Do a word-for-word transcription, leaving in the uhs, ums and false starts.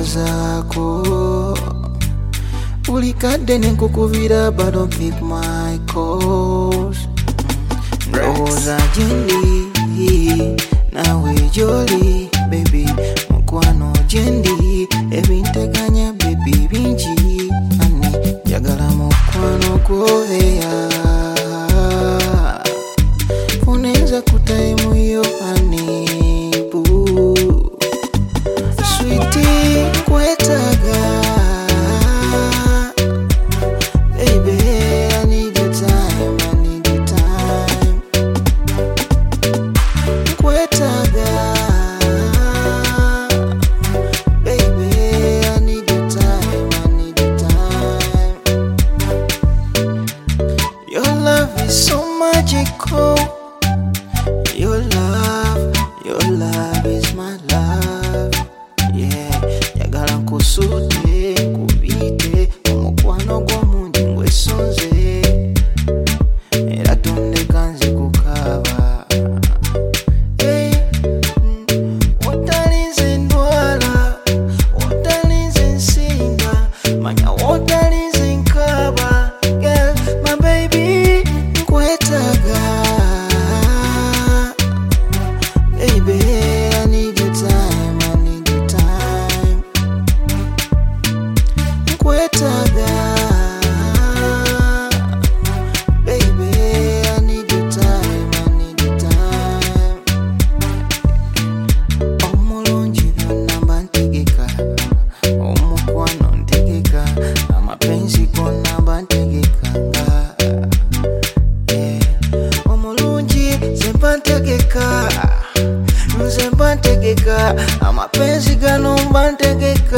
zako ulikadde nenkukubira but don't pick my calls. Ndowooza gyendi nawe gy'oli baby, mukwano gyendi ebinteganya baby bingi, ani njagala mukwano gwo eya funeza ku time yo ani boo sweetie kwetaga baby I need your time, I need your time kwetaga baby I need your time, I need your time. Your love is so magical. Your love, your love is my love. Yeah, yagala nkusute kubite omukwano gw'omundi ngwesonze era tondeka nze kukaba. Hey, wotalinze ndwala, wotalinze nsinga, manya wotalinze nkaba. Girl, my baby, nkwetaga baby, I need your time, I need your time nkwetaga baby, I need your time, I need your time. Omulungi byonna mba ntegeka, omukwano ntegeka, amapenzi gonna mba ntegekanga. Yeah. Omulungi nze mba ntegeka, nze mba ntegeka, amapenzi gano mba ntegeka.